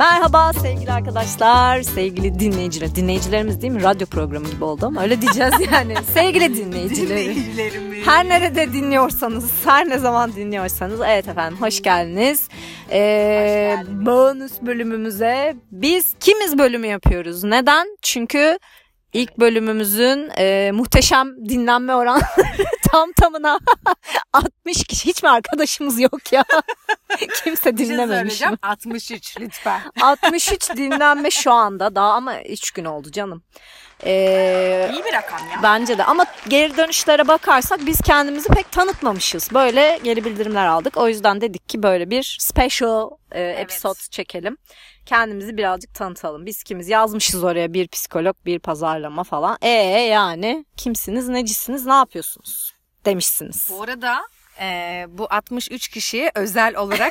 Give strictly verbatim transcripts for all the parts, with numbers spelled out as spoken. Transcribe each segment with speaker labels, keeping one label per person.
Speaker 1: Merhaba sevgili arkadaşlar, sevgili dinleyiciler. Dinleyicilerimiz değil mi? Radyo programı gibi oldu ama öyle diyeceğiz yani. Sevgili dinleyiciler. Her nerede dinliyorsanız, her ne zaman dinliyorsanız. Evet efendim, hoş geldiniz. Ee, hoş geldiniz. Bonus bölümümüze biz kimiz bölümü yapıyoruz. Neden? Çünkü İlk bölümümüzün e, muhteşem dinlenme oranı tam tamına altmış kişi. Hiç mi arkadaşımız yok ya? Kimse dinlememiş mi?
Speaker 2: altmış üç lütfen.
Speaker 1: altmış üç dinlenme şu anda daha ama üç gün oldu canım. Ee,
Speaker 2: İyi bir rakam ya.
Speaker 1: Bence de ama geri dönüşlere bakarsak biz kendimizi pek tanıtmamışız. Böyle geri bildirimler aldık. O yüzden dedik ki böyle bir special e, evet. episode çekelim. Kendimizi birazcık tanıtalım. Biz kimiz? Yazmışız oraya bir psikolog, bir pazarlama falan. Ee yani kimsiniz, necisiniz, ne yapıyorsunuz demişsiniz.
Speaker 2: Bu arada e, bu altmış üç kişiye özel olarak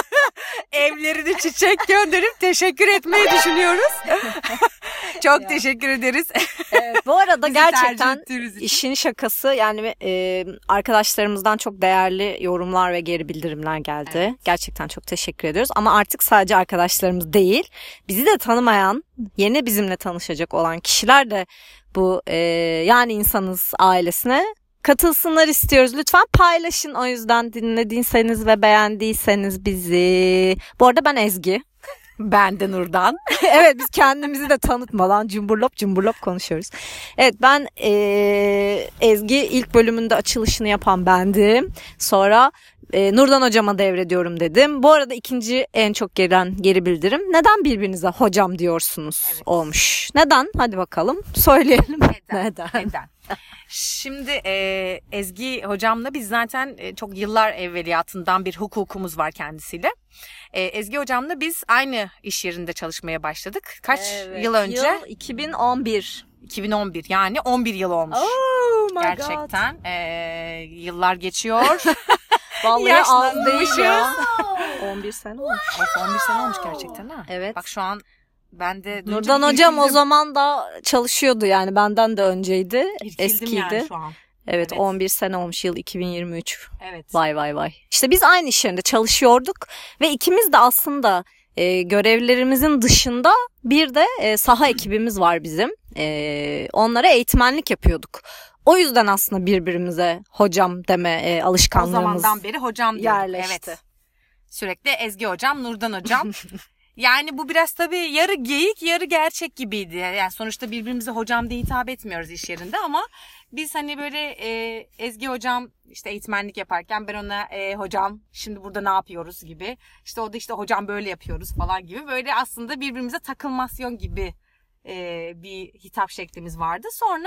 Speaker 2: evlerine çiçek gönderip teşekkür etmeyi düşünüyoruz. Çok ya. Teşekkür ederiz.
Speaker 1: Evet, bu arada gerçekten işin şakası yani e, arkadaşlarımızdan çok değerli yorumlar ve geri bildirimler geldi. Evet. Gerçekten çok teşekkür ediyoruz. Ama artık sadece arkadaşlarımız değil, bizi de tanımayan, yeni bizimle tanışacak olan kişiler de bu e, yani insanız ailesine katılsınlar istiyoruz. Lütfen paylaşın. O yüzden dinlediyseniz ve beğendiyseniz bizi. Bu arada ben Ezgi.
Speaker 2: Ben de Nurdan.
Speaker 1: Evet, biz kendimizi de tanıtmadan cumburlop cumburlop konuşuyoruz. Evet, ben e, Ezgi ilk bölümünde açılışını yapan bendim. Sonra e, Nurdan hocama devrediyorum dedim. Bu arada ikinci en çok gelen geri bildirim. Neden birbirinize hocam diyorsunuz evet. olmuş. Neden? Hadi bakalım söyleyelim.
Speaker 2: Neden? Neden? Neden? Şimdi e, Ezgi hocamla biz zaten e, çok yıllar evveliyatından bir hukukumuz var kendisiyle. E, Ezgi hocamla biz aynı iş yerinde çalışmaya başladık. Kaç
Speaker 1: evet,
Speaker 2: yıl önce?
Speaker 1: Yıl iki bin on bir.
Speaker 2: iki bin on bir yani on bir yıl olmuş.
Speaker 1: Oh my
Speaker 2: Gerçekten
Speaker 1: God.
Speaker 2: E, yıllar geçiyor.
Speaker 1: Vallahi az değil ya. on bir sene olmuş.
Speaker 2: on bir sene olmuş gerçekten ha.
Speaker 1: Evet.
Speaker 2: Bak şu an ben de
Speaker 1: Nurdan hocam o zaman da çalışıyordu yani benden de önceydi.
Speaker 2: İrkildim
Speaker 1: eskiydi.
Speaker 2: Yani şu an.
Speaker 1: Evet, evet on bir sene olmuş, yıl iki bin yirmi üç.
Speaker 2: Evet.
Speaker 1: Vay vay vay. İşte biz aynı iş yerinde çalışıyorduk ve ikimiz de aslında e, görevlerimizin dışında bir de e, saha ekibimiz var bizim. E, onlara eğitmenlik yapıyorduk. O yüzden aslında birbirimize hocam deme e, alışkanlığımız
Speaker 2: o zamandan beri hocam diyorduk.
Speaker 1: Yerleşti.
Speaker 2: Evet. Sürekli Ezgi hocam, Nurdan hocam. Yani bu biraz tabii yarı geyik yarı gerçek gibiydi. Yani sonuçta birbirimize hocam diye hitap etmiyoruz iş yerinde ama biz hani böyle e, Ezgi hocam işte eğitmenlik yaparken ben ona e, hocam şimdi burada ne yapıyoruz gibi. İşte o da işte hocam böyle yapıyoruz falan gibi. Böyle aslında birbirimize takılmasyon gibi e, bir hitap şeklimiz vardı. Sonra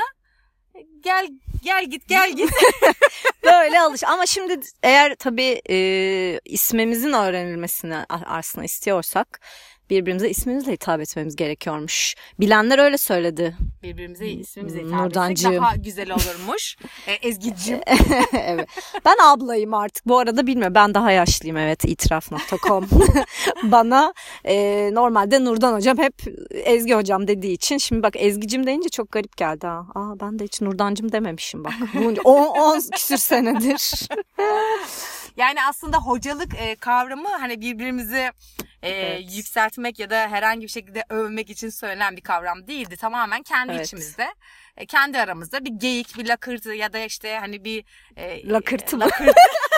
Speaker 2: gel gel git gel git.
Speaker 1: Böyle alış. Ama şimdi eğer tabii e, ismimizin öğrenilmesini aslında istiyorsak birbirimize ismimizle hitap etmemiz gerekiyormuş. Bilenler öyle söyledi.
Speaker 2: Birbirimize ismimizle hitap etsek daha güzel olurmuş. e, Ezgi'cim.
Speaker 1: Evet. Ben ablayım artık. Bu arada bilmiyorum. Ben daha yaşlıyım. Evet. itiraf nokta com Bana e, normalde Nurdan hocam hep Ezgi hocam dediği için. Şimdi bak Ezgi'cim deyince çok garip geldi ha. Aa, ben de hiç Nurdancım dememişim bak. on küsür senedir.
Speaker 2: Yani aslında hocalık e, kavramı hani birbirimizi e, evet. yükseltmek ya da herhangi bir şekilde övmek için söylenen bir kavram değildi. Tamamen kendi evet. içimizde, e, kendi aramızda bir geyik, bir lakırtı ya da işte hani bir...
Speaker 1: E, lakırtı mı?
Speaker 2: Lakırtı.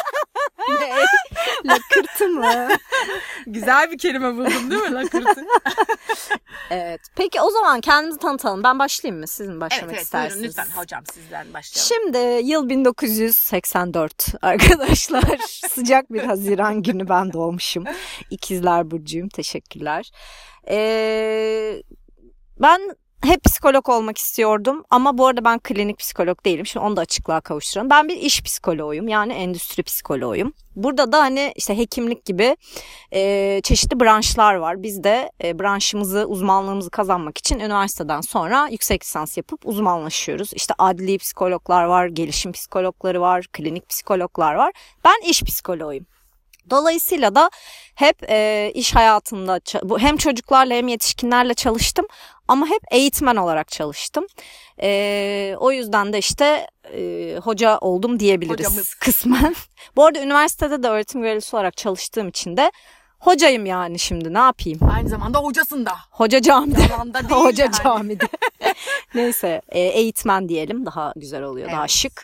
Speaker 1: Ne? Lakırtı mı?
Speaker 2: Güzel bir kelime buldum değil mi lakırtı?
Speaker 1: Evet. Peki o zaman kendimizi tanıtalım. Ben başlayayım mı? Siz mi başlamak
Speaker 2: evet, evet,
Speaker 1: istersiniz?
Speaker 2: Evet lütfen hocam sizden başlayalım.
Speaker 1: Şimdi yıl bin dokuz yüz seksen dört arkadaşlar. Sıcak bir Haziran günü ben doğmuşum. İkizler Burcu'yum. Teşekkürler. Ee, ben hep psikolog olmak istiyordum ama bu arada ben klinik psikolog değilim. Şimdi onu da açıklığa kavuşturalım. Ben bir iş psikoloğuyum yani endüstri psikoloğuyum. Burada da hani işte hekimlik gibi e, çeşitli branşlar var. Biz de e, branşımızı, uzmanlığımızı kazanmak için üniversiteden sonra yüksek lisans yapıp uzmanlaşıyoruz. İşte adli psikologlar var, gelişim psikologları var, klinik psikologlar var. Ben iş psikoloğuyum. Dolayısıyla da hep e, iş hayatında bu hem çocuklarla hem yetişkinlerle çalıştım ama hep eğitmen olarak çalıştım. E, o yüzden de işte e, hoca oldum diyebiliriz. Hocamız. Kısmen. Bu arada üniversitede de öğretim görevlisi olarak çalıştığım için de Hocayım yani şimdi, ne yapayım?
Speaker 2: Aynı zamanda hocasın da.
Speaker 1: Hoca camide.
Speaker 2: Yalanda değil
Speaker 1: Hoca
Speaker 2: yani.
Speaker 1: camide. Neyse, e, eğitmen diyelim, daha güzel oluyor,
Speaker 2: Evet.
Speaker 1: daha şık.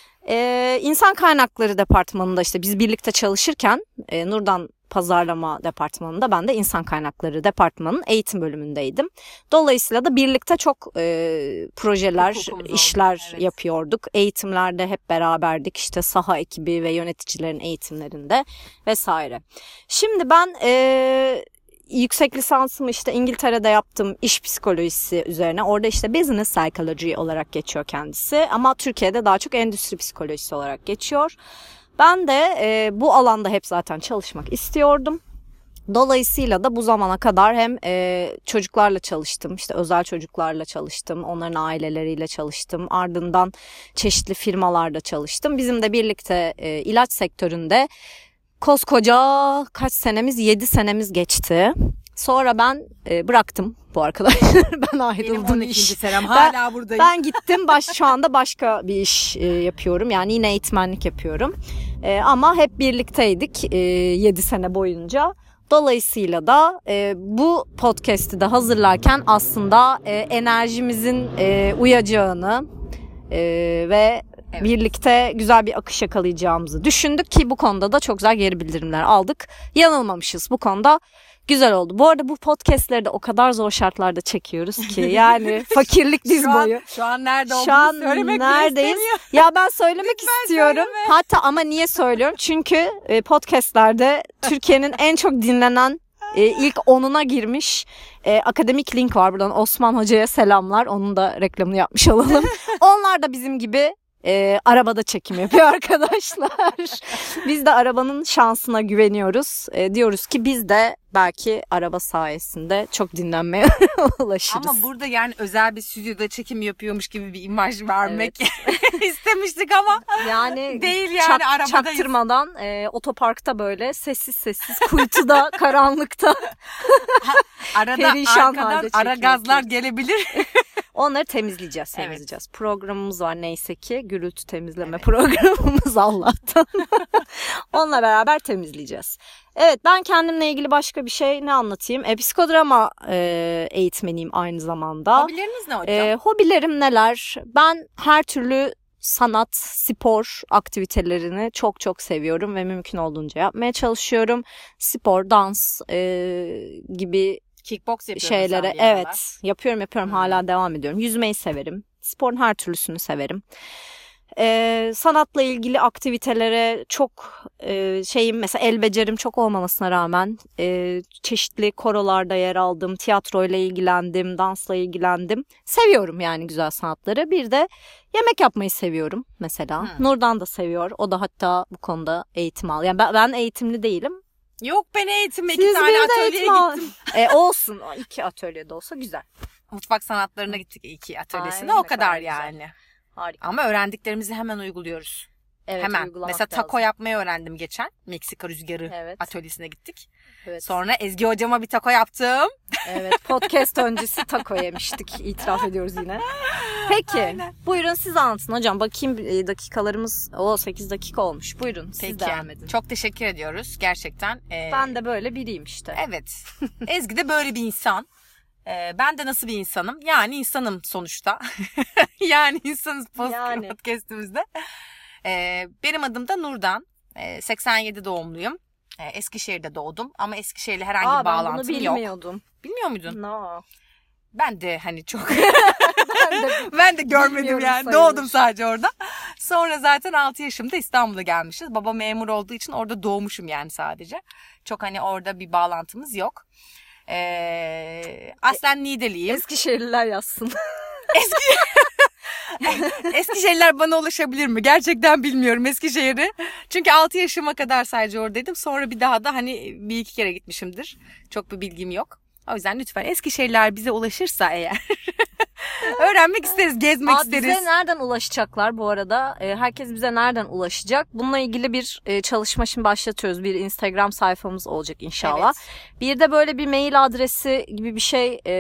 Speaker 1: E, İnsan kaynakları departmanında işte biz birlikte çalışırken e, Nurdan pazarlama departmanında, ben de insan kaynakları departmanının eğitim bölümündeydim. Dolayısıyla da birlikte çok e, projeler,
Speaker 2: Hukukumuz oldu,
Speaker 1: işler
Speaker 2: evet.
Speaker 1: yapıyorduk. Eğitimlerde hep beraberdik, işte saha ekibi ve yöneticilerin eğitimlerinde vesaire. Şimdi ben e, yüksek lisansımı işte İngiltere'de yaptım, iş psikolojisi üzerine. Orada işte business psychology olarak geçiyor kendisi, ama Türkiye'de daha çok endüstri psikolojisi olarak geçiyor. Ben de e, bu alanda hep zaten çalışmak istiyordum. Dolayısıyla da bu zamana kadar hem e, çocuklarla çalıştım, işte özel çocuklarla çalıştım, onların aileleriyle çalıştım. Ardından çeşitli firmalarda çalıştım. Bizim de birlikte e, ilaç sektöründe koskoca kaç senemiz, yedi senemiz geçti. Sonra ben e, bıraktım bu arkadaşlar. Ben ayrıldım.
Speaker 2: Benim on ikinci
Speaker 1: iş.
Speaker 2: senem hala buradayım.
Speaker 1: Ben gittim. Baş, şu anda başka bir iş e, yapıyorum. Yani yine eğitmenlik yapıyorum. E, ama hep birlikteydik e, yedi sene boyunca. Dolayısıyla da e, bu podcast'i de hazırlarken aslında e, enerjimizin e, uyacağını e, ve evet, birlikte güzel bir akış yakalayacağımızı düşündük ki bu konuda da çok güzel geri bildirimler aldık. Yanılmamışız bu konuda. Güzel oldu. Bu arada bu podcast'leri de o kadar zor şartlarda çekiyoruz ki yani fakirlik diz
Speaker 2: şu an,
Speaker 1: boyu.
Speaker 2: Şu an nerede olduğunu
Speaker 1: Şu an
Speaker 2: söylemek bile
Speaker 1: neredeyiz?
Speaker 2: istemiyor.
Speaker 1: Ya ben söylemek
Speaker 2: Lütfen
Speaker 1: istiyorum.
Speaker 2: söyleme.
Speaker 1: Hatta ama niye söylüyorum? Çünkü e, podcast'lerde Türkiye'nin en çok dinlenen e, ilk onuna girmiş e, akademik link var. Buradan Osman Hoca'ya selamlar. Onun da reklamını yapmış olalım. Onlar da bizim gibi E, arabada çekim yapıyor arkadaşlar. Biz de arabanın şansına güveniyoruz. E, diyoruz ki biz de belki araba sayesinde çok dinlenmeye ulaşırız.
Speaker 2: Ama burada yani özel bir stüdyoda çekim yapıyormuş gibi bir imaj vermek evet. istemiştik ama
Speaker 1: yani
Speaker 2: değil yani
Speaker 1: çak,
Speaker 2: arabadayız.
Speaker 1: Çaktırmadan e, otoparkta böyle sessiz sessiz kuytuda karanlıkta
Speaker 2: arada
Speaker 1: perişan
Speaker 2: arkadan
Speaker 1: halde
Speaker 2: ara
Speaker 1: çekim
Speaker 2: gazlar
Speaker 1: yapıyoruz.
Speaker 2: gelebilir.
Speaker 1: Onları temizleyeceğiz,
Speaker 2: Evet.
Speaker 1: temizleyeceğiz. Programımız var neyse ki, gürültü temizleme
Speaker 2: Evet.
Speaker 1: programımız Allah'tan. Onunla beraber temizleyeceğiz. Evet, ben kendimle ilgili başka bir şey ne anlatayım? E, psikodrama e, eğitmeniyim aynı zamanda.
Speaker 2: Hobileriniz ne hocam?
Speaker 1: E, hobilerim neler? Ben her türlü sanat, spor aktivitelerini çok çok seviyorum ve mümkün olduğunca yapmaya çalışıyorum. Spor, dans e, gibi
Speaker 2: Kickbox yapıyorsunuz
Speaker 1: şeylere
Speaker 2: sen bir aralar.
Speaker 1: evet yapıyorum yapıyorum
Speaker 2: Hmm.
Speaker 1: hala devam ediyorum. Yüzmeyi severim. Sporun her türlüsünü severim. Ee, sanatla ilgili aktivitelere çok e, şeyim, mesela el becerim çok olmamasına rağmen e, çeşitli korolarda yer aldım. Tiyatroyla ilgilendim, dansla ilgilendim. Seviyorum yani güzel sanatları. Bir de yemek yapmayı seviyorum mesela.
Speaker 2: Hmm.
Speaker 1: Nurdan da seviyor. O da hatta bu konuda eğitim al. Yani ben, ben eğitimli değilim.
Speaker 2: Yok ben eğitim iki
Speaker 1: Siz
Speaker 2: tane
Speaker 1: bir de
Speaker 2: atölyeye
Speaker 1: eğitim al-
Speaker 2: gittim.
Speaker 1: E, olsun. İki atölyede olsa güzel.
Speaker 2: Mutfak sanatlarına gittik iki atölyesine
Speaker 1: Ay,
Speaker 2: o
Speaker 1: ne
Speaker 2: kadar
Speaker 1: kadar güzel.
Speaker 2: yani.
Speaker 1: Harika.
Speaker 2: Ama öğrendiklerimizi hemen uyguluyoruz.
Speaker 1: Evet,
Speaker 2: hemen.
Speaker 1: uygulamak
Speaker 2: Mesela taco
Speaker 1: lazım.
Speaker 2: yapmayı öğrendim geçen. Meksika rüzgarı
Speaker 1: Evet.
Speaker 2: atölyesine gittik.
Speaker 1: Evet.
Speaker 2: Sonra Ezgi hocama bir taco yaptım.
Speaker 1: Evet, podcast öncesi taco yemiştik. İtiraf ediyoruz yine. Peki,
Speaker 2: Aynen.
Speaker 1: buyurun siz anlatın hocam. Bakayım e, dakikalarımız o sekiz dakika olmuş. Buyurun siz
Speaker 2: Peki.
Speaker 1: devam edin.
Speaker 2: Çok teşekkür ediyoruz gerçekten. Ee,
Speaker 1: Ben de böyle biriyim işte.
Speaker 2: Evet. Ezgi de böyle bir insan. Ee, ben de nasıl bir insanım? Yani insanım sonuçta. yani insanız
Speaker 1: Yani.
Speaker 2: podcast'imizde. Ee, benim adım da Nurdan. Ee, seksen yedi doğumluyum. Ee, Eskişehir'de doğdum ama Eskişehir'le herhangi
Speaker 1: Aa,
Speaker 2: bir
Speaker 1: ben bunu
Speaker 2: bağlantım yok.
Speaker 1: bilmiyordum.
Speaker 2: Bilmiyor muydun?
Speaker 1: No.
Speaker 2: Ben de hani çok
Speaker 1: Ben de
Speaker 2: ben de görmedim
Speaker 1: Bilmiyorum
Speaker 2: yani.
Speaker 1: sayılır.
Speaker 2: Doğdum sadece orada. Sonra zaten altı yaşımda İstanbul'a gelmişiz. Baba memur olduğu için orada doğmuşum yani sadece. Çok hani orada bir bağlantımız yok. Ee, aslen Niğdeliyim.
Speaker 1: Eskişehirliler yazsın.
Speaker 2: Eskişehirliler bana ulaşabilir mi? Gerçekten bilmiyorum Eskişehir'i. Çünkü altı yaşıma kadar sadece oradaydım. Sonra bir daha da hani bir iki kere gitmişimdir. Çok bir bilgim yok. O yüzden lütfen Eskişehirliler bize ulaşırsa eğer öğrenmek isteriz, gezmek
Speaker 1: Aa,
Speaker 2: isteriz.
Speaker 1: bize nereden ulaşacaklar bu arada? E, herkes bize nereden ulaşacak? Bununla ilgili bir e, çalışma şimdi başlatıyoruz. Bir Instagram sayfamız olacak inşallah.
Speaker 2: Evet.
Speaker 1: Bir de böyle bir mail adresi gibi bir şey e,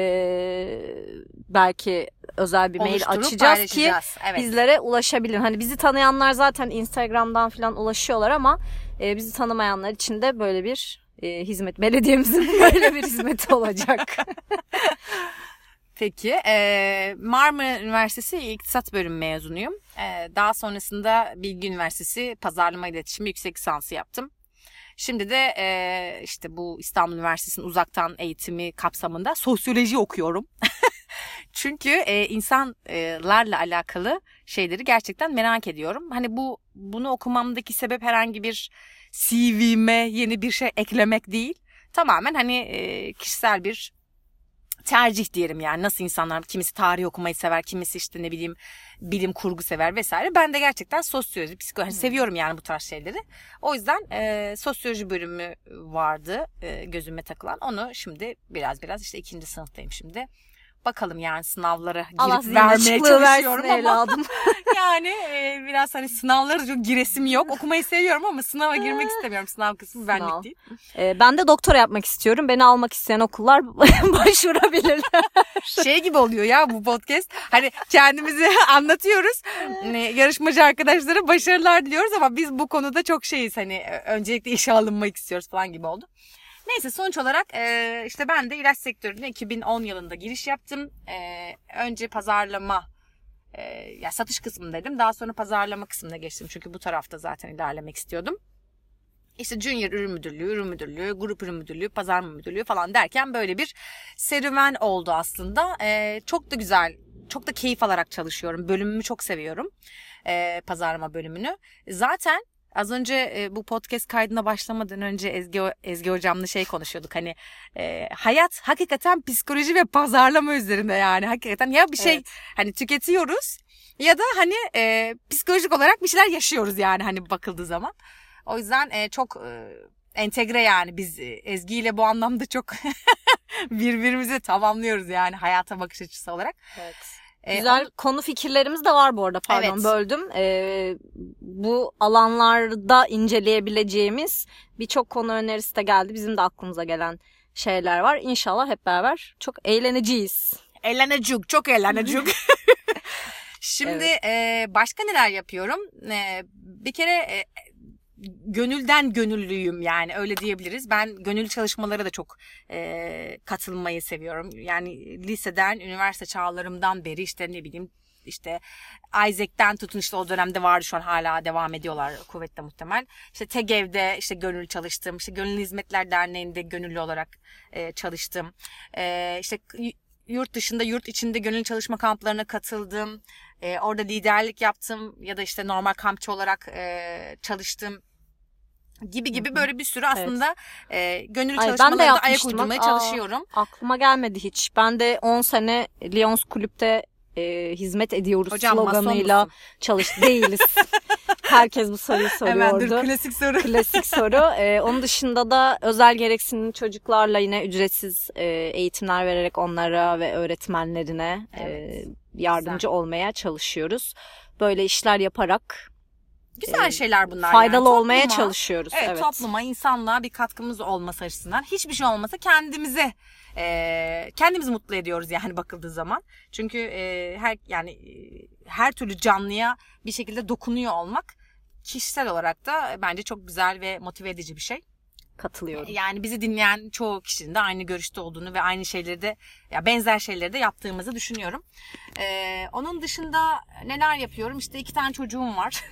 Speaker 1: belki özel bir mail
Speaker 2: Oluşturup
Speaker 1: açacağız ki
Speaker 2: paylaşacağız. Evet.
Speaker 1: bizlere ulaşabilir. Hani bizi tanıyanlar zaten Instagram'dan falan ulaşıyorlar ama e, bizi tanımayanlar için de böyle bir e, hizmet, belediyemizin böyle bir hizmeti olacak.
Speaker 2: Peki, e, Marmara Üniversitesi İktisat Bölümü mezunuyum. E, daha sonrasında Bilgi Üniversitesi Pazarlama İletişimi yüksek lisansı yaptım. Şimdi de e, işte bu İstanbul Üniversitesi'nin uzaktan eğitimi kapsamında sosyoloji okuyorum. Çünkü e, insanlarla alakalı şeyleri gerçekten merak ediyorum. Hani bu bunu okumamdaki sebep herhangi bir C V'me yeni bir şey eklemek değil. Tamamen hani e, kişisel bir tercih diyelim yani. Nasıl insanlar, kimisi tarih okumayı sever, kimisi işte ne bileyim bilim kurgu sever vesaire. Ben de gerçekten sosyoloji, psikoloji hmm. seviyorum yani bu tarz şeyleri. O yüzden e, sosyoloji bölümü vardı e, gözüme takılan. Onu şimdi biraz biraz işte ikinci sınıftayım şimdi. Bakalım yani sınavlara girip
Speaker 1: Allah
Speaker 2: vermeye çalışıyorum ama
Speaker 1: evladım.
Speaker 2: yani e, biraz hani sınavlara çok giresim yok. Okumayı seviyorum ama sınava girmek istemiyorum. Sınav kısmı
Speaker 1: Sınav.
Speaker 2: benlik değil.
Speaker 1: Ee, ben de doktora yapmak istiyorum. Beni almak isteyen okullar başvurabilirler.
Speaker 2: Şey gibi oluyor ya bu podcast. Hani kendimizi anlatıyoruz. Yarışmacı arkadaşlara başarılar diliyoruz ama biz bu konuda çok şeyiz. Hani öncelikle işe alınmak istiyoruz falan gibi oldu. Neyse sonuç olarak e, işte ben de ilaç sektörüne iki bin on yılında giriş yaptım. E, önce pazarlama, e, ya satış kısmındaydım. Daha sonra pazarlama kısmına geçtim. Çünkü bu tarafta zaten ilerlemek istiyordum. İşte Junior Ürün Müdürlüğü, Ürün Müdürlüğü, Grup Ürün Müdürlüğü, Pazarlama Müdürlüğü falan derken böyle bir serüven oldu aslında. E, çok da güzel, çok da keyif alarak çalışıyorum. Bölümümü çok seviyorum. E, pazarlama bölümünü. Zaten az önce e, bu podcast kaydına başlamadan önce Ezgi, Ezgi hocamla şey konuşuyorduk. Hani e, hayat hakikaten psikoloji ve pazarlama üzerinde yani. Hakikaten ya bir şey evet. hani tüketiyoruz ya da hani e, psikolojik olarak bir şeyler yaşıyoruz yani hani bakıldığı zaman. O yüzden e, çok e, entegre yani biz Ezgi ile bu anlamda çok birbirimizi tamamlıyoruz yani hayata bakış açısı olarak.
Speaker 1: Evet. Güzel ee, konu fikirlerimiz de var bu arada, pardon evet. böldüm. Ee, bu alanlarda inceleyebileceğimiz birçok konu önerisi de geldi. Bizim de aklımıza gelen şeyler var. İnşallah hep beraber çok eğleneceğiz.
Speaker 2: Eğlenecek, çok eğlenecek. Şimdi evet. e, başka neler yapıyorum? E, bir kere e, gönülden gönüllüyüm yani öyle diyebiliriz. Ben gönüllü çalışmalara da çok e, katılmayı seviyorum. Yani liseden, üniversite çağlarımdan beri işte ne bileyim işte Isaac'ten tutun işte o dönemde vardı, şu an hala devam ediyorlar kuvvetle muhtemel. İşte TEGEV'de işte gönüllü çalıştım. İşte Gönüllü Hizmetler Derneği'nde gönüllü olarak e, çalıştım. E, işte yurt dışında, yurt içinde gönüllü çalışma kamplarına katıldım. E, orada liderlik yaptım ya da işte normal kampçı olarak e, çalıştım. Gibi gibi böyle bir sürü aslında evet. e, gönüllü Ay, çalışmalarında ayak uydurmaya Aa, çalışıyorum.
Speaker 1: Aklıma gelmedi hiç. Ben de on sene Lions Kulüp'te e, hizmet ediyoruz Hocam, sloganıyla çalış değiliz. Herkes bu soruyu soruyordu.
Speaker 2: Hemen dur, klasik soru.
Speaker 1: Klasik soru. E, onun dışında da özel gereksinimli çocuklarla yine ücretsiz e, eğitimler vererek onlara ve öğretmenlerine evet. e, yardımcı Güzel. olmaya çalışıyoruz. Böyle işler yaparak
Speaker 2: Güzel şeyler bunlar.
Speaker 1: Faydalı
Speaker 2: yani.
Speaker 1: olmaya
Speaker 2: topluma,
Speaker 1: çalışıyoruz.
Speaker 2: Evet,
Speaker 1: evet
Speaker 2: topluma, insanlığa bir katkımız olması açısından. Hiçbir şey olmasa kendimize e, kendimizi mutlu ediyoruz yani bakıldığı zaman. Çünkü e, her yani e, her türlü canlıya bir şekilde dokunuyor olmak kişisel olarak da bence çok güzel ve motive edici bir şey.
Speaker 1: Katılıyorum.
Speaker 2: Yani bizi dinleyen çoğu kişinin de aynı görüşte olduğunu ve aynı şeyleri de ya benzer şeyleri de yaptığımızı düşünüyorum. E, onun dışında neler yapıyorum? İşte iki tane çocuğum var.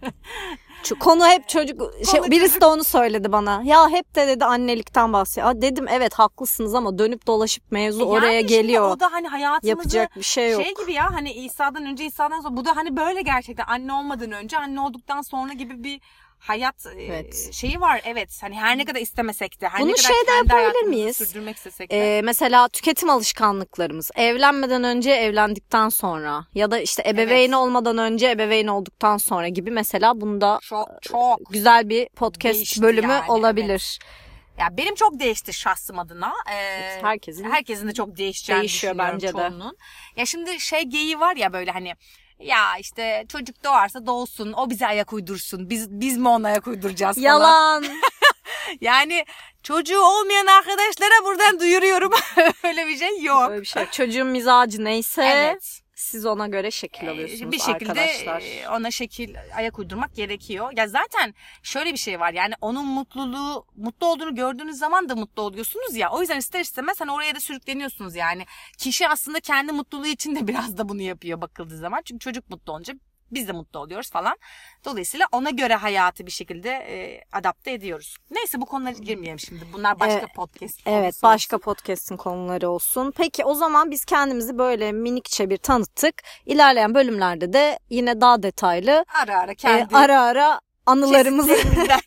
Speaker 1: Konu hep çocuk. Şey, Konu birisi çocuk. de onu söyledi bana. Ya hep de dedi annelikten bahsediyor. Aa, dedim evet haklısınız ama dönüp dolaşıp mevzu e yani oraya geliyor.
Speaker 2: O da hani hayatımızı
Speaker 1: yapacak bir şey yok.
Speaker 2: Şey gibi ya hani İsa'dan önce İsa'dan sonra bu da hani böyle gerçekten anne olmadan önce anne olduktan sonra gibi bir hayat evet. şeyi var. Evet. Hani her ne kadar istemesek de her
Speaker 1: Bunu
Speaker 2: ne kadar
Speaker 1: şeyde
Speaker 2: kendi
Speaker 1: yapabilir miyiz?
Speaker 2: sürdürmek istesek de.
Speaker 1: Ee, mesela tüketim alışkanlıklarımız. Evlenmeden önce, evlendikten sonra ya da işte ebeveyn evet. olmadan önce, ebeveyn olduktan sonra gibi mesela bunda
Speaker 2: çok, çok
Speaker 1: güzel bir podcast bölümü yani, olabilir.
Speaker 2: Evet. Ya benim çok değişti şahsım adına. Ee,
Speaker 1: evet, herkesin
Speaker 2: herkesin de çok değişeceğini
Speaker 1: değişiyor
Speaker 2: düşünüyorum
Speaker 1: bence
Speaker 2: çoğunun.
Speaker 1: de.
Speaker 2: Ya şimdi şey geyiği var ya böyle hani ya işte çocuk doğarsa doğsun, o bize ayak uydursun. Biz biz mi ona ayak uyduracağız falan.
Speaker 1: Yalan.
Speaker 2: Yani çocuğu olmayan arkadaşlara buradan duyuruyorum. Öyle bir şey yok.
Speaker 1: Öyle bir şey. Çocuğun mizacı neyse
Speaker 2: evet.
Speaker 1: siz ona göre şekil alıyorsunuz
Speaker 2: bir şekilde
Speaker 1: arkadaşlar.
Speaker 2: Ona şekil ayak uydurmak gerekiyor. Ya zaten şöyle bir şey var, yani onun mutluluğu, mutlu olduğunu gördüğünüz zaman da mutlu oluyorsunuz ya. O yüzden ister istemez hani oraya da sürükleniyorsunuz yani. Kişi aslında kendi mutluluğu için de biraz da bunu yapıyor bakıldığı zaman. Çünkü çocuk mutlu olunca biz de mutlu oluyoruz falan. Dolayısıyla ona göre hayatı bir şekilde e, adapte ediyoruz. Neyse bu konulara girmeyelim şimdi. Bunlar başka
Speaker 1: evet,
Speaker 2: podcast.
Speaker 1: Evet, başka podcast'in konuları olsun. Peki o zaman biz kendimizi böyle minikçe bir tanıttık. İlerleyen bölümlerde de yine daha detaylı
Speaker 2: ara ara kendi
Speaker 1: e, ara ara anılarımızı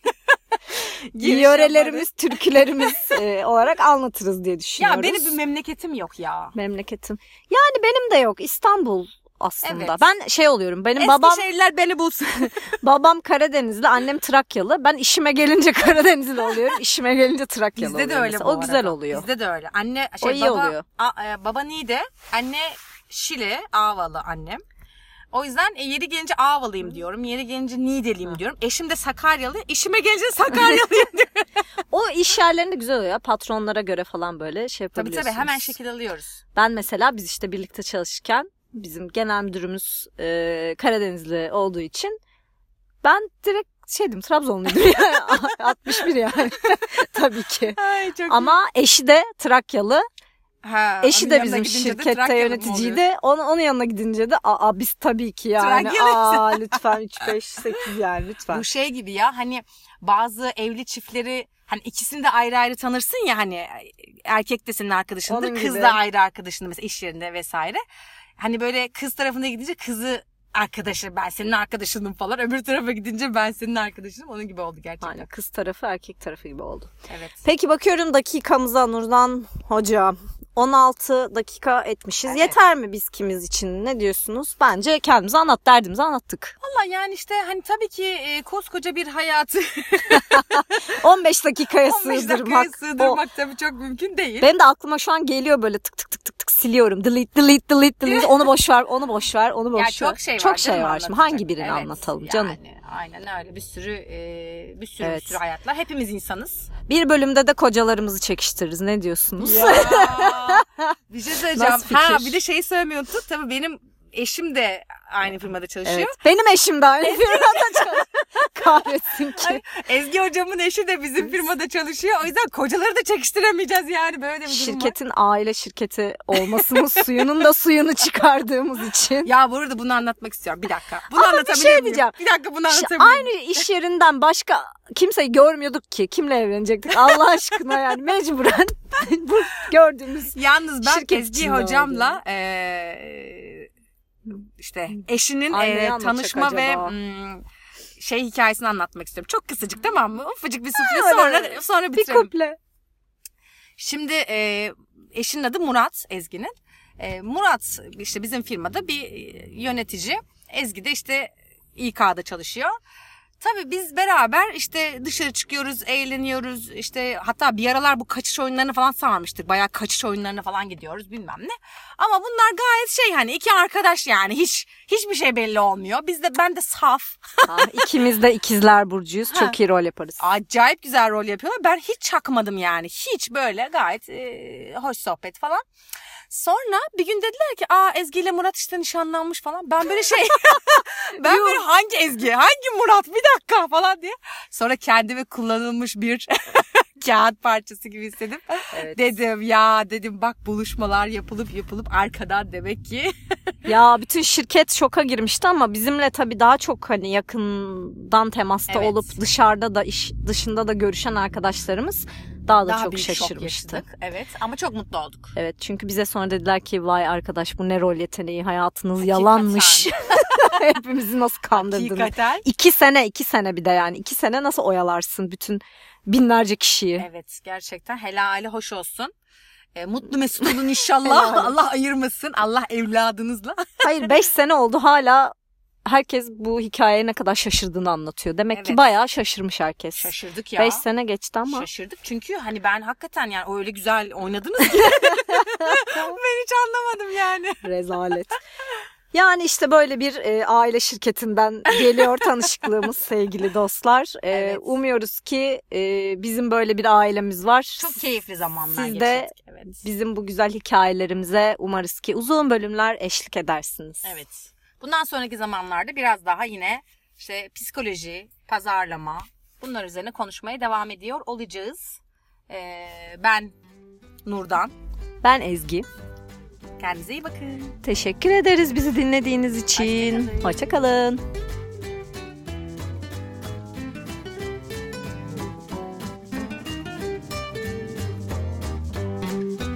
Speaker 1: yörelerimiz, türkülerimiz e, olarak anlatırız diye düşünüyoruz.
Speaker 2: Ya benim bir memleketim yok ya.
Speaker 1: Memleketim. Yani benim de yok. İstanbul aslında.
Speaker 2: Evet.
Speaker 1: Ben şey oluyorum. Benim babam
Speaker 2: Eskişehirliler beni bulsun.
Speaker 1: babam Karadenizli, annem Trakyalı. Ben işime gelince Karadenizli oluyorum. İşime gelince Trakyalı
Speaker 2: Bizde de
Speaker 1: oluyorum
Speaker 2: öyle
Speaker 1: mesela.
Speaker 2: bu
Speaker 1: O
Speaker 2: arada.
Speaker 1: güzel oluyor.
Speaker 2: Bizde de öyle. Anne şey
Speaker 1: O iyi
Speaker 2: baba
Speaker 1: oluyor.
Speaker 2: A, e, baba Niğde, anne Şile, Ağvalı annem. O yüzden e, yeri gelince Ağvalıyım diyorum. Yeri gelince Niğdeliyim diyorum. Eşim de Sakaryalı. İşime gelince Sakaryalıyım diyorum.
Speaker 1: O iş yerlerinde güzel oluyor. Patronlara göre falan böyle şey
Speaker 2: Tabii
Speaker 1: yapabiliyorsunuz.
Speaker 2: tabii hemen şekil alıyoruz.
Speaker 1: Ben mesela biz işte birlikte çalışırken bizim genel müdürümüz e, Karadenizli olduğu için ben direkt şeydim, Trabzonluydum yani. altmış bir yani. Tabii ki.
Speaker 2: Ay, çok
Speaker 1: Ama eşi de Trakyalı.
Speaker 2: Ha,
Speaker 1: Eşi de bizim şirkette yöneticiydi. Onun, onun yanına gidince de aa biz tabii ki yani.
Speaker 2: Trakyalıyız.
Speaker 1: Aa lütfen üç beş sekiz yani lütfen.
Speaker 2: Bu şey gibi ya, hani bazı evli çiftleri hani ikisini de ayrı ayrı tanırsın ya, hani erkek de senin arkadaşındır,
Speaker 1: Onun
Speaker 2: kız
Speaker 1: gibi.
Speaker 2: da ayrı arkadaşındır mesela iş yerinde vesaire. Hani böyle kız tarafına gidince kızı arkadaşı, ben senin arkadaşınım falan, öbür tarafa gidince ben senin arkadaşınım, onun gibi oldu gerçekten.
Speaker 1: Aynen, kız tarafı erkek tarafı gibi oldu.
Speaker 2: Evet.
Speaker 1: Peki bakıyorum dakikamıza Nurdan hocam. on altı dakika etmişiz.
Speaker 2: Evet.
Speaker 1: Yeter mi biz kimiz için? Ne diyorsunuz? Bence kendimize anlat, derdimizi anlattık.
Speaker 2: Valla yani işte hani tabii ki e, koskoca bir hayatı
Speaker 1: on beş dakikaya
Speaker 2: on beş
Speaker 1: sığdırmak.
Speaker 2: dakikaya sığdırmak
Speaker 1: O,
Speaker 2: tabii çok mümkün değil.
Speaker 1: benim de aklıma şu an geliyor böyle tık tık tık tık tık siliyorum. Delete delete delete delete. Onu boş ver, onu boş ver, onu boş
Speaker 2: Ya
Speaker 1: ver.
Speaker 2: çok şey var.
Speaker 1: Çok şey
Speaker 2: canım
Speaker 1: var şimdi.
Speaker 2: anlatacak.
Speaker 1: Hangi birini
Speaker 2: Evet,
Speaker 1: anlatalım
Speaker 2: yani,
Speaker 1: canım?
Speaker 2: Aynen öyle. Bir sürü e, bir sürü
Speaker 1: Evet.
Speaker 2: bir sürü hayatlar. Hepimiz insanız.
Speaker 1: Bir bölümde de kocalarımızı çekiştiririz. Ne diyorsunuz?
Speaker 2: Ya, bir şey söyleyeceğim.
Speaker 1: Nasıl
Speaker 2: Ha
Speaker 1: fikir?
Speaker 2: bir de şeyi söylemeyi unuttuk. Tabii benim eşim de aynı firmada çalışıyor.
Speaker 1: Evet. Benim eşim de aynı firmada çalışıyor. Kahretsin ki.
Speaker 2: Ezgi hocamın eşi de bizim firmada çalışıyor. O yüzden kocaları da çekiştiremeyeceğiz yani, böyle bir durum var.
Speaker 1: Şirketin aile şirketi olmasının suyunun da suyunu çıkardığımız için.
Speaker 2: Ya bu arada bunu anlatmak istiyorum. Bir dakika. Bunu
Speaker 1: Ama bir
Speaker 2: anlatabilir
Speaker 1: şey
Speaker 2: miyim?
Speaker 1: diyeceğim.
Speaker 2: Bir dakika bunu
Speaker 1: İşte
Speaker 2: anlatabilir miyim?
Speaker 1: aynı iş yerinden başka kimseyi görmüyorduk ki. Kimle evlenecektik Allah aşkına yani mecburen bu gördüğümüz
Speaker 2: Yalnız ben
Speaker 1: şirket
Speaker 2: Ezgi
Speaker 1: içinde
Speaker 2: hocamla eee, işte eşinin
Speaker 1: Ay, ne
Speaker 2: eee,
Speaker 1: anlatacak
Speaker 2: tanışma ve
Speaker 1: acaba?
Speaker 2: mm, şey hikayesini anlatmak istiyorum. Çok kısacık, tamam mı? Ufacık bir sufle,
Speaker 1: öyle.
Speaker 2: sonra sonra
Speaker 1: bir
Speaker 2: bitirelim.
Speaker 1: kuple.
Speaker 2: Şimdi eee, eşinin adı Murat, Ezgi'nin. Eee, Murat işte bizim firmada bir yönetici. Ezgi de işte İK'da çalışıyor. Tabii biz beraber işte dışarı çıkıyoruz, eğleniyoruz. İşte hatta bir aralar bu kaçış oyunlarını falan sarmıştık. Bayağı kaçış oyunlarına falan gidiyoruz, bilmem ne. Ama bunlar gayet şey, hani iki arkadaş yani, hiç hiçbir şey belli olmuyor. Biz de, ben de saf.
Speaker 1: Ha, ikimiz de ikizler burcuyuz. Çok iyi rol yaparız.
Speaker 2: Acayip güzel rol yapıyorlar. Ben hiç çakmadım yani. Hiç, böyle gayet e, hoş sohbet falan. Sonra bir gün dediler ki aa Ezgi ile Murat işte nişanlanmış falan. Ben böyle şey ben böyle hangi Ezgi, hangi Murat, bir dakika falan diye. Sonra kendimi kullanılmış bir kağıt parçası gibi hissedip
Speaker 1: Evet.
Speaker 2: dedim ya, dedim bak buluşmalar yapılıp yapılıp arkadan demek ki.
Speaker 1: Ya bütün şirket şoka girmişti ama bizimle tabii daha çok hani yakından temasta
Speaker 2: Evet.
Speaker 1: olup dışarıda da iş dışında da görüşen arkadaşlarımız daha da
Speaker 2: Daha
Speaker 1: çok
Speaker 2: büyük şok
Speaker 1: şaşırmıştı.
Speaker 2: yaşadık. Evet, ama çok mutlu olduk.
Speaker 1: Evet, çünkü bize sonra dediler ki vay arkadaş bu ne rol yeteneği, hayatınız
Speaker 2: Hakikaten.
Speaker 1: yalanmış. Hepimizi nasıl kandırdınız.
Speaker 2: Hakikaten.
Speaker 1: İki sene iki sene bir de yani iki sene nasıl oyalarsın bütün binlerce kişiyi.
Speaker 2: Evet, gerçekten helali hoş olsun. E, mutlu mesut olun inşallah. Allah ayırmasın. Allah evladınızla.
Speaker 1: Hayır, beş sene oldu hala herkes bu hikayeye ne kadar şaşırdığını anlatıyor. Demek
Speaker 2: Evet.
Speaker 1: ki bayağı şaşırmış herkes.
Speaker 2: Şaşırdık ya.
Speaker 1: Beş sene geçti ama.
Speaker 2: Şaşırdık çünkü hani ben hakikaten yani öyle güzel oynadınız ki. Ben hiç anlamadım yani.
Speaker 1: Rezalet. Yani işte böyle bir e, aile şirketinden geliyor tanışıklığımız sevgili dostlar. E,
Speaker 2: Evet.
Speaker 1: Umuyoruz ki e, bizim böyle bir ailemiz var.
Speaker 2: Çok keyifli zamanlar
Speaker 1: Siz de
Speaker 2: geçirdik. Evet.
Speaker 1: bizim bu güzel hikayelerimize umarız ki uzun bölümler eşlik edersiniz.
Speaker 2: Evet. Bundan sonraki zamanlarda biraz daha yine işte psikoloji, pazarlama bunlar üzerine konuşmaya devam ediyor olacağız. Ee, ben Nurdan.
Speaker 1: Ben Ezgi.
Speaker 2: Kendinize iyi bakın.
Speaker 1: Teşekkür ederiz bizi dinlediğiniz için.
Speaker 2: Hoşça kalın.
Speaker 1: Hoşça kalın.